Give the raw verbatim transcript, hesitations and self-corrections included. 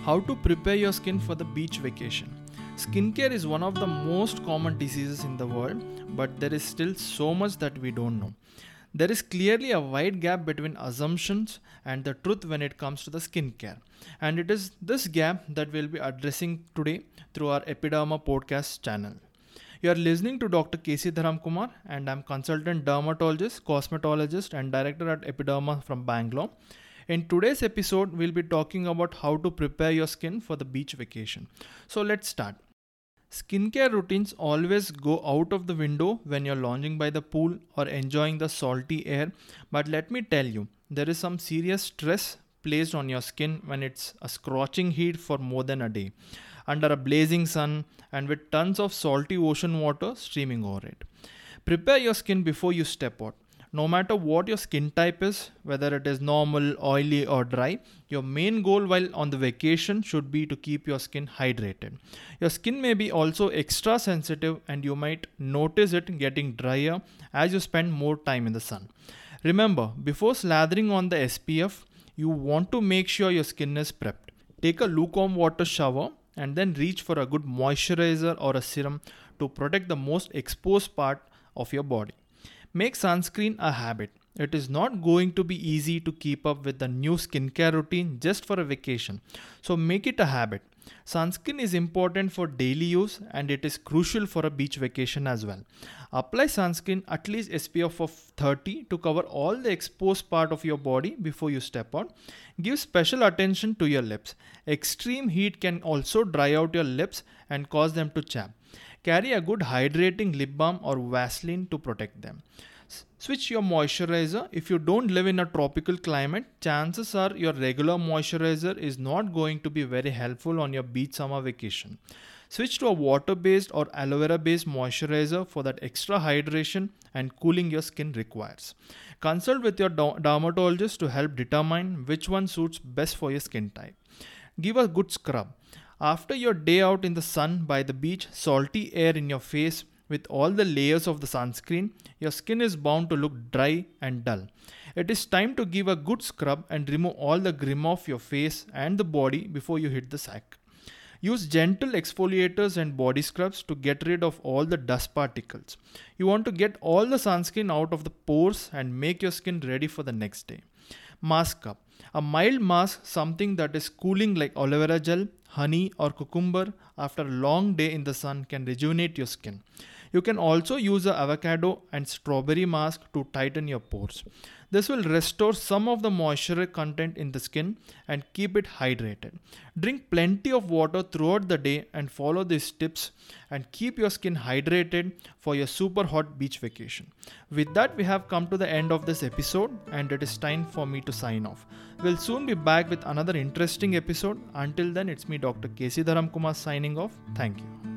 How to prepare your skin for the beach vacation. Skincare is one of the most common diseases in the world, but there is still so much that we don't know. There is clearly a wide gap between assumptions and the truth when it comes to the skincare. And it is this gap that we'll be addressing today through our Epiderma podcast channel. You are listening to Doctor K C Dharamkumar, and I'm consultant dermatologist, cosmetologist and director at Epiderma from Bangalore. In today's episode, we'll be talking about how to prepare your skin for the beach vacation. So let's start. Skincare routines always go out of the window when you're lounging by the pool or enjoying the salty air. But let me tell you, there is some serious stress placed on your skin when it's a scorching heat for more than a day, under a blazing sun and with tons of salty ocean water streaming over it. Prepare your skin before you step out. No matter what your skin type is, whether it is normal, oily or dry, your main goal while on the vacation should be to keep your skin hydrated. Your skin may be also extra sensitive and you might notice it getting drier as you spend more time in the sun. Remember, before slathering on the S P F, you want to make sure your skin is prepped. Take a lukewarm water shower and then reach for a good moisturizer or a serum to protect the most exposed part of your body. Make sunscreen a habit. It is not going to be easy to keep up with the new skincare routine just for a vacation. So make it a habit. Sunscreen is important for daily use and it is crucial for a beach vacation as well. Apply sunscreen at least S P F of thirty to cover all the exposed part of your body before you step out. Give special attention to your lips. Extreme heat can also dry out your lips and cause them to chap. Carry a good hydrating lip balm or Vaseline to protect them. S- Switch your moisturizer. If you don't live in a tropical climate, chances are your regular moisturizer is not going to be very helpful on your beach summer vacation. Switch to a water-based or aloe vera-based moisturizer for that extra hydration and cooling your skin requires. Consult with your do- dermatologist to help determine which one suits best for your skin type. Give a good scrub. After your day out in the sun by the beach, salty air in your face with all the layers of the sunscreen, your skin is bound to look dry and dull. It is time to give a good scrub and remove all the grim off your face and the body before you hit the sack. Use gentle exfoliators and body scrubs to get rid of all the dust particles. You want to get all the sunscreen out of the pores and make your skin ready for the next day. Mask up. A mild mask, something that is cooling like aloe vera gel, honey or cucumber after a long day in the sun can rejuvenate your skin. You can also use a avocado and strawberry mask to tighten your pores. This will restore some of the moisture content in the skin and keep it hydrated. Drink plenty of water throughout the day and follow these tips and keep your skin hydrated for your super hot beach vacation. With that, we have come to the end of this episode and it is time for me to sign off. We'll soon be back with another interesting episode. Until then, it's me, Doctor K C Dharamkumar, signing off. Thank you.